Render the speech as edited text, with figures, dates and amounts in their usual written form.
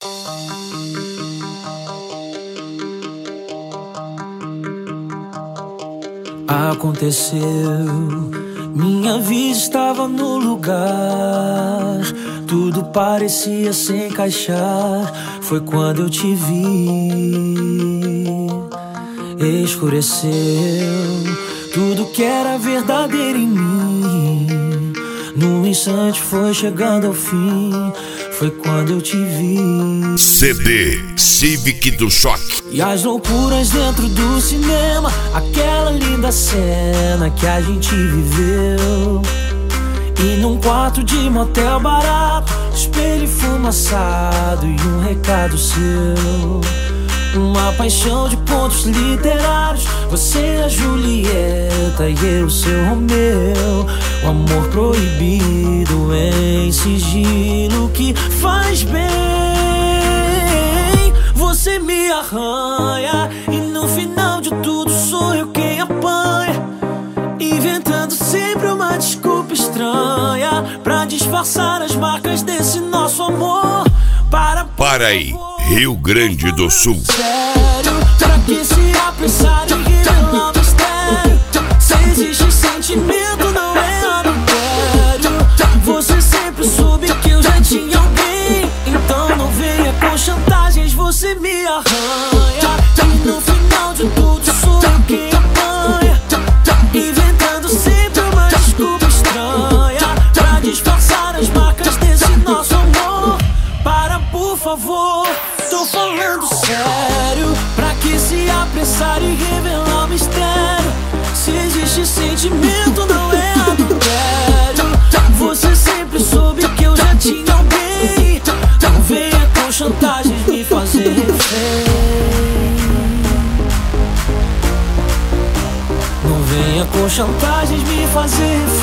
Aconteceu, minha vida estava no lugar, tudo parecia se encaixar. Foi quando eu te vi, escureceu tudo que era verdadeiro em mim. Num instante foi chegando ao fim, foi quando eu te vi. CD Civic do Choque. E as loucuras dentro do cinema, aquela linda cena que a gente viveu. E num quarto de motel barato, espelho fumaçado e um recado seu. Uma paixão de pontos literários, você a Julieta e eu seu Romeu. O amor proibido em sigilo que faz bem. Você me arranha e no final de tudo sou eu quem apanha, inventando sempre uma desculpa estranha pra disfarçar as marcas desse nosso amor. Para aí, Rio Grande do Sul. Sério, pra que se apressar e revelar o mistério? Se existe sentimento, não é adultério. Você sempre soube que eu já tinha alguém, então não venha com chantagens. Você me arranha e no final de tudo sou eu quem apanha, inventando sempre uma desculpa estranha pra disfarçar as marcas desse nosso amor. Para, por favor, tô falando sério. Pra que se apressar e revelar o mistério? Se existe sentimento, não é adultério. Você sempre soube que eu já tinha alguém, não venha com chantagens me fazer refém. Não venha com chantagens me fazer refém.